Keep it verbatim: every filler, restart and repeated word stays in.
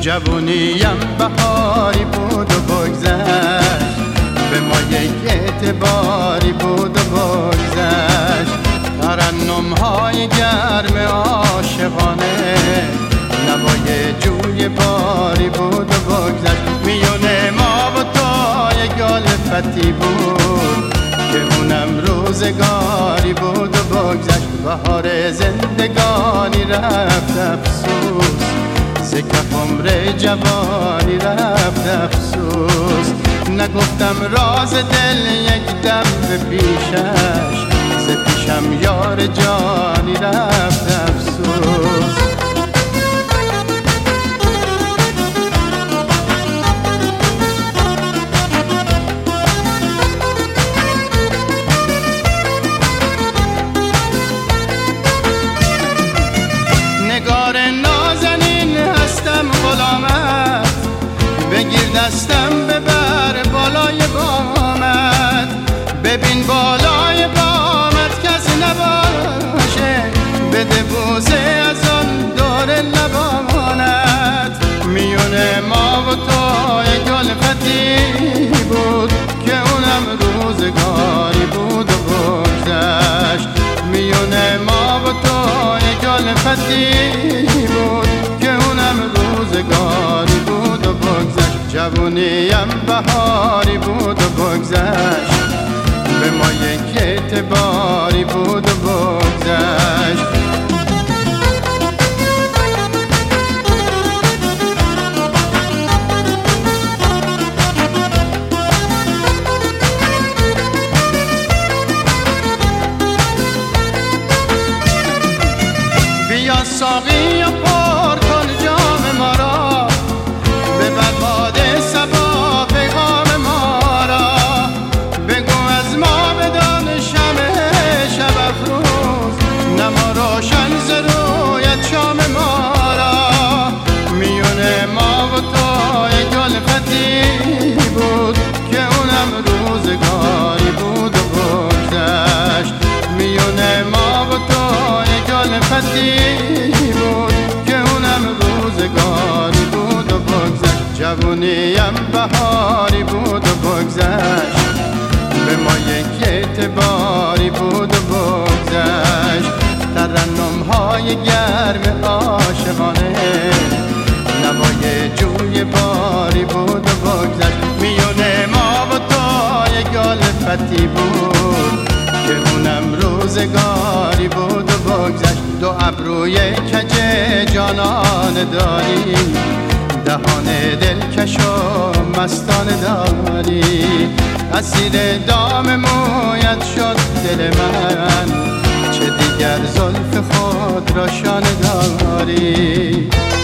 جوونیم بهاری بود و بگذشت، به ما یک اعتباری بود و بگذشت. ترنم های گرم عاشقانه، نوای جوی باری بود و بگذشت. میونه ما و تو یک الفتی بود که اونم روزگاری بود و بگذشت. بهار زندگانی رفت افسوس، ز کف عمر جوانی رفت افسوس. نگفتم راز دل یک دم به پیشش، ز پیشم یار جانی رفت افسوس. نگار نازنین هستم غلامت، بگیر دستم ببر بالای بامت. ببین بالای بامت کسی نباشه، بده بوسه از آن دور لبانت. میونه ما و تو یک الفتی بود که اونم روزگاری بود و بگذشت. میونه ما و تو یک الفتی بود که اونم روزگاری بود و بگذشت. جوونیم بهاری بود و بگذشت، به ما یک اعتباری بود و بگذشت. بیا ساقی و پر کن جام ما را، ببر باد صبا پیغام ما را. بگو از ما بدان شمع شب افروز، نما روشن ز رویت شام ما را. میونه ما و تو یک الفتی بود که اونم روزگاری بود و بگذشت. میونه ما و تو یک الفتی بود که اونم روزگاری بود و بگذشت. جوونیم بهاری بود و بگذشت، به ما یک اعتباری بود و بگذشت. ترنم های گرم عاشقانه، نوای جوی باری بود و بگذشت. میونه ما و تو یک الفتی بود که اونم روزگاری بود و بگذشت. دو ابروی کج جانان داری، دهان دلکش و مستانه داری. اسیر دام مویت شد دل من، چه دیگر زلف خود را شانه داری.